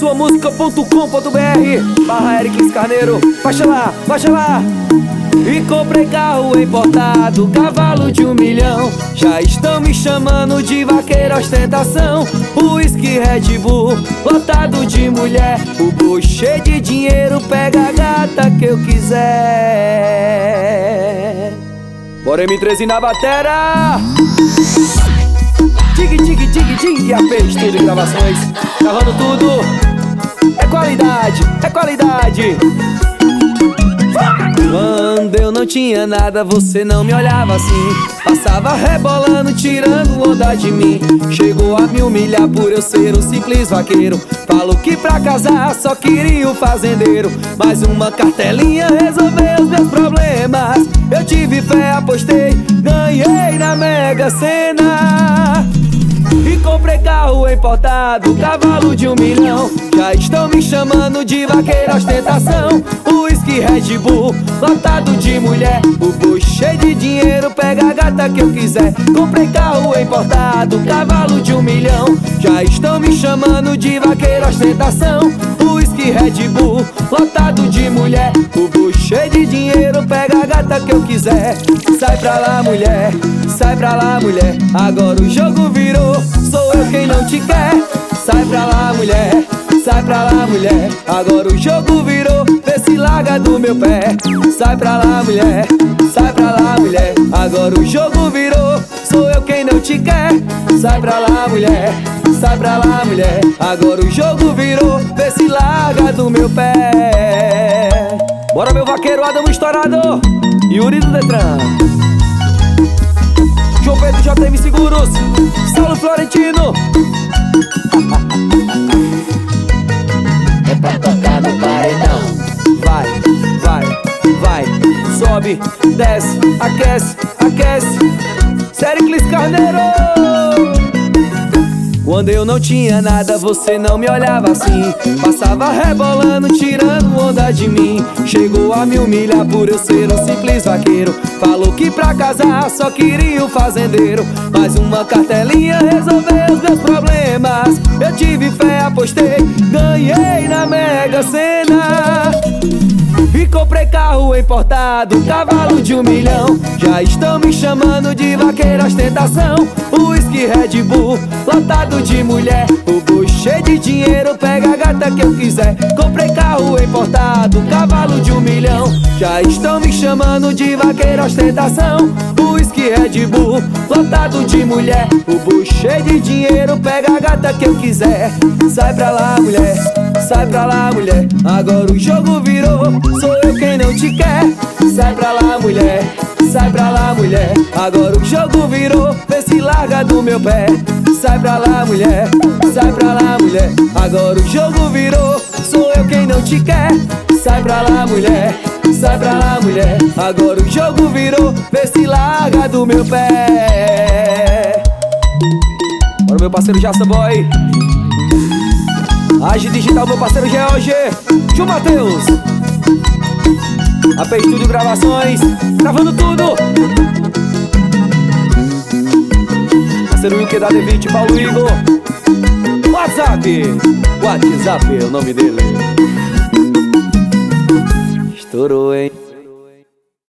suamusica.com.br/Ericlis Carneiro. Baixa lá, baixa lá. E comprei carro importado, cavalo de 1 milhão. Já estão me chamando de vaqueiro ostentação. Whisky Red Bull, lotado de mulher. O bolso cheio de dinheiro, pega a gata que eu quiser. Bora M13 na batera. Dig, dig, dig, dig. AP Estúdio e Gravações, gravando tudo. É qualidade, é qualidade. Quando eu não tinha nada, você não me olhava assim. Passava rebolando, tirando onda de mim. Chegou a me humilhar por eu ser um simples vaqueiro. Falou que pra casar só queria o fazendeiro. Mais uma cartelinha resolveu os meus problemas. Eu tive fé, apostei, ganhei na Mega Sena. E comprei carro importado, cavalo de 1 milhão. Já estão me chamando de vaqueiro ostentação. Whisky Red Bull, lotado de mulher. O bolso cheio de dinheiro, pega a gata que eu quiser. Comprei carro importado, cavalo de 1 milhão. Já estão me chamando de vaqueiro ostentação. Whisky Red Bull, lotado de mulher. O bolso cheio de dinheiro, pega a gata que eu quiser. Sai pra lá, mulher, sai pra lá, mulher. Agora o jogo virou, sou eu quem não te quer. Sai pra lá, mulher, sai pra lá, mulher. Agora o jogo virou, vê se larga do meu pé. Sai pra lá, mulher, sai pra lá, mulher. Agora o jogo virou, sou eu quem não te quer. Sai pra lá, mulher, sai pra lá, mulher. Agora o jogo virou, vê se larga do meu pé. Bora, meu vaqueiro Adamo Estourador, Yuri do Detran, João Pedro JM Seguros, Saulo Florentino. É pra tocar no paredão. Vai, vai, vai. Sobe, desce, aquece, aquece. Ericlis Carneiro. Quando eu não tinha nada, você não me olhava assim. Passava rebolando, tirando onda de mim. Chegou a me humilhar por eu ser um simples vaqueiro. Falou que pra casar só queria o fazendeiro. Mais uma cartelinha resolveu os meus problemas. Eu tive fé, apostei, ganhei na Mega Sena. E comprei carro importado, cavalo de 1 milhão. Já estão me chamando de vaqueiro ostentação. Whisky Red Bull, lotado de mulher. O bolso cheio de dinheiro, pega a gata que eu quiser. Comprei carro importado, cavalo de 1 milhão. Já estão me chamando de vaqueiro ostentação. Whisky Red Bull, lotado de mulher. O bolso cheio de dinheiro, pega a gata que eu quiser. Sai pra lá, mulher, sai pra lá, mulher. Agora o jogo virou, sou eu quem não te quer. Sai pra lá, mulher, sai pra lá, mulher. Agora o jogo virou, vê se larga do meu pé. Sai pra lá, mulher, sai pra lá, mulher. Agora o jogo virou, sou eu quem não te quer. Sai pra lá, mulher, sai pra lá, mulher. Agora o jogo virou, vê se larga do meu pé. Bora, meu parceiro Jassa Boy, Age Digital, meu parceiro GOG, João Matheus, AP Estúdio Gravações, gravando tudo. Parceiro Wilke da D20, Paulo Igor. WhatsApp, WhatsApp é o nome dele. Estourou, hein?